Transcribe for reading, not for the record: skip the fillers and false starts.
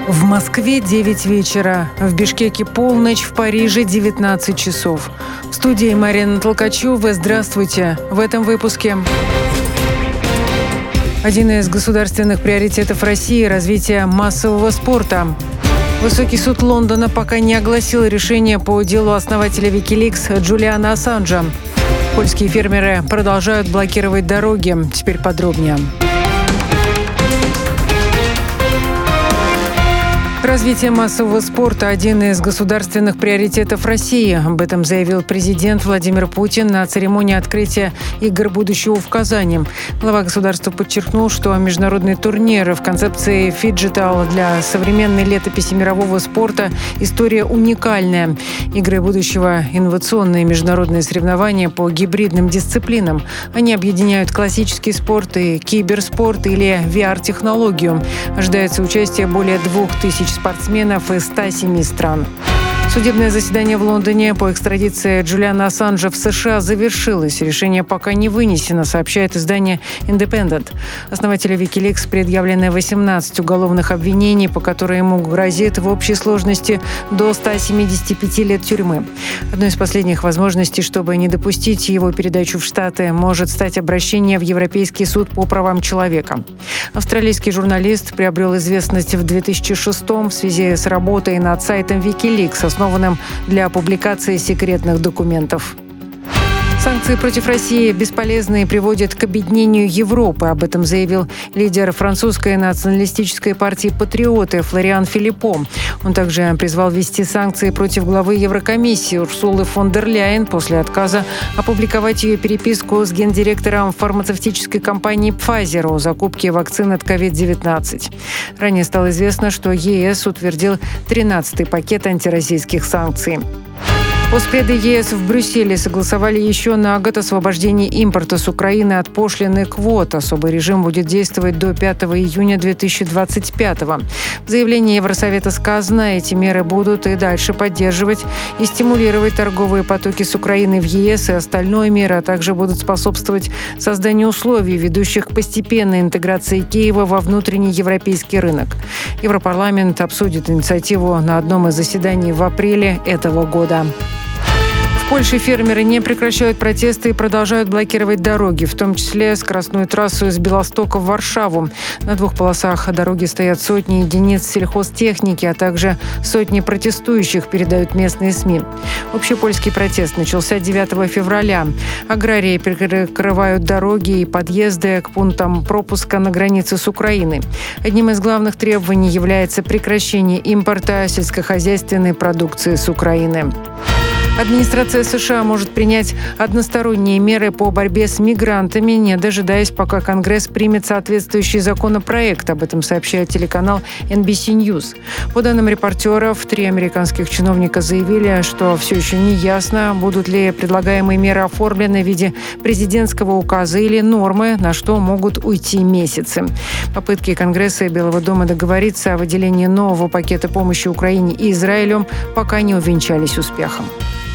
В Москве 9 вечера, в Бишкеке полночь, в Париже 19 часов. В студии Марина Толкачева. Здравствуйте. В этом выпуске. Один из государственных приоритетов России – развитие массового спорта. Высокий суд Лондона пока не огласил решение по делу основателя Wikileaks Джулиана Ассанжа. Польские фермеры продолжают блокировать дороги. Теперь подробнее. Развитие массового спорта – один из государственных приоритетов России. Об этом заявил президент Владимир Путин на церемонии открытия игр будущего в Казани. Глава государства подчеркнул, что международные турниры в концепции «Фиджитал» для современной летописи мирового спорта – история уникальная. Игры будущего – инновационные международные соревнования по гибридным дисциплинам. Они объединяют классический спорт и киберспорт или VR-технологию. Ожидается участие более 2000 спортсменов из 107 стран. Судебное заседание в Лондоне по экстрадиции Джулиана Ассанжа в США завершилось. Решение пока не вынесено, сообщает издание «Independent». Основателю Wikileaks предъявлены 18 уголовных обвинений, по которым ему грозит в общей сложности до 175 лет тюрьмы. Одной из последних возможностей, чтобы не допустить его передачу в Штаты, может стать обращение в Европейский суд по правам человека. Австралийский журналист приобрел известность в 2006-м в связи с работой над сайтом Wikileaks, основанным для публикации секретных документов. Санкции против России бесполезны и приводят к обеднению Европы. Об этом заявил лидер французской националистической партии «Патриоты» Флориан Филиппо. Он также призвал ввести санкции против главы Еврокомиссии Урсулы фон дер Ляйен после отказа опубликовать ее переписку с гендиректором фармацевтической компании Pfizer о закупке вакцин от COVID-19. Ранее стало известно, что ЕС утвердил 13-й пакет антироссийских санкций. Постпреды ЕС в Брюсселе согласовали еще на год освобождение импорта с Украины от пошлин и квот. Особый режим будет действовать до 5 июня 2025. В заявлении Евросовета сказано, эти меры будут и дальше поддерживать и стимулировать торговые потоки с Украины в ЕС и остальные меры, а также будут способствовать созданию условий, ведущих к постепенной интеграции Киева во внутренний европейский рынок. Европарламент обсудит инициативу на одном из заседаний в апреле этого года. В Польше фермеры не прекращают протесты и продолжают блокировать дороги, в том числе скоростную трассу из Белостока в Варшаву. На 2 полосах дороги стоят сотни единиц сельхозтехники, а также сотни протестующих, передают местные СМИ. Общепольский протест начался 9 февраля. Аграрии перекрывают дороги и подъезды к пунктам пропуска на границе с Украиной. Одним из главных требований является прекращение импорта сельскохозяйственной продукции с Украины. Администрация США может принять односторонние меры по борьбе с мигрантами, не дожидаясь, пока Конгресс примет соответствующий законопроект. Об этом сообщает телеканал NBC News. По данным репортеров, 3 американских чиновника заявили, что все еще не ясно, будут ли предлагаемые меры оформлены в виде президентского указа или нормы, на что могут уйти месяцы. Попытки Конгресса и Белого дома договориться о выделении нового пакета помощи Украине и Израилю пока не увенчались успехом.